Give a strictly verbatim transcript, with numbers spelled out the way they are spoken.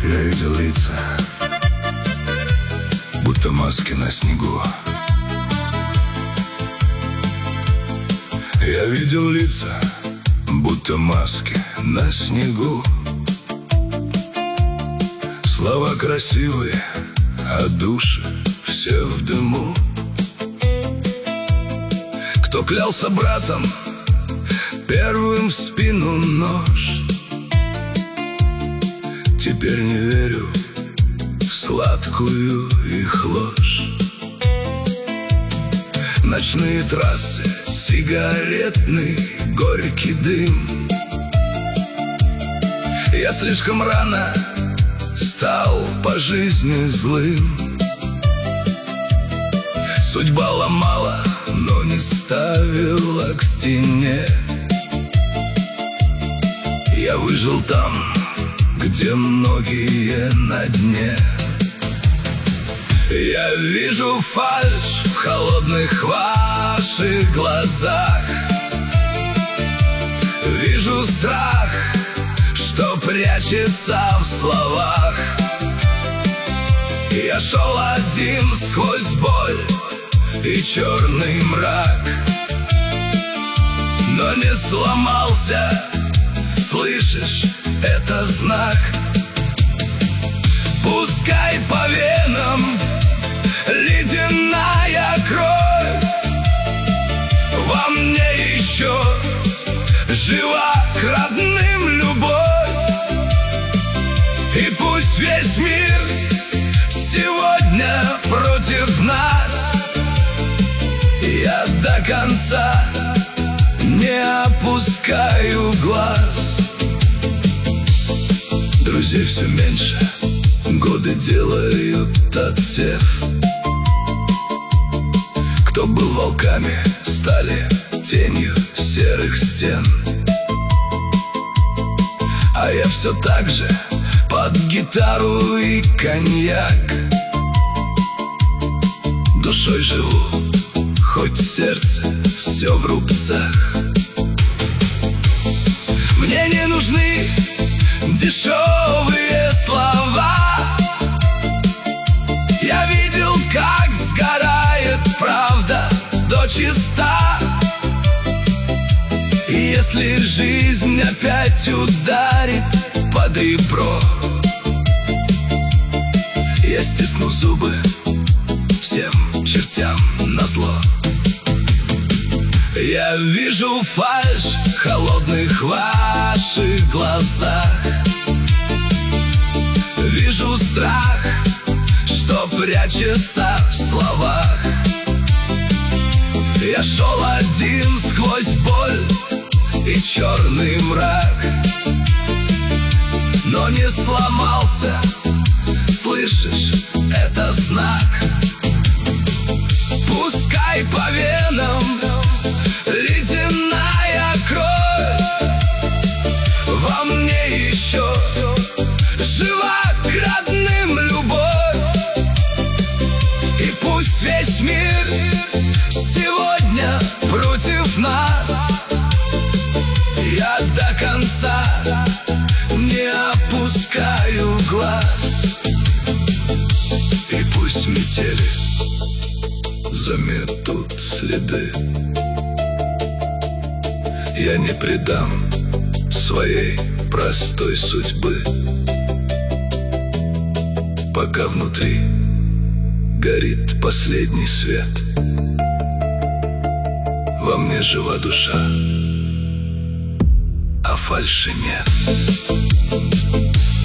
Я видел лица, будто маски на снегу. Я видел лица, будто маски на снегу. Слова красивые, а души все в дыму. Кто клялся братом, первым в спину нож. Теперь не верю в сладкую их ложь. Ночные трассы, сигаретный горький дым. Я слишком рано стал по жизни злым. Судьба ломала, но не ставила к стене. Я выжил там, где многие на дне. Я вижу фальшь в холодных ваших глазах. Вижу страх, что прячется в словах. Я шел один сквозь боль и черный мрак, но не сломался, слышишь, это знак. Пускай по венам ледяная кровь, во мне еще жива к родным любовь. И пусть весь мир сегодня против нас, я до конца не опускаю глаз. Друзей все меньше, годы делают отсев. Кто был волками, стали тенью серых стен. А я все так же под гитару и коньяк. Душой живу, хоть сердце все в рубцах. Мне не нужны дешевые слова. Я видел, как сгорает правда до чиста. И если жизнь опять ударит под ребро, я стисну зубы всем чертям назло. Я вижу фальшь в холодных ваших глазах. Вижу страх, что прячется в словах. Я шел один сквозь боль и черный мрак, но не сломался, слышишь, это знак. Пускай по венам ледяная кровь, во мне еще жива к родным любовь. И пусть весь мир сегодня против нас, я до конца не опускаю глаз. И пусть метели заметут следы, я не предам своей простой судьбы. Пока внутри горит последний свет, во мне жива душа, а фальши нет.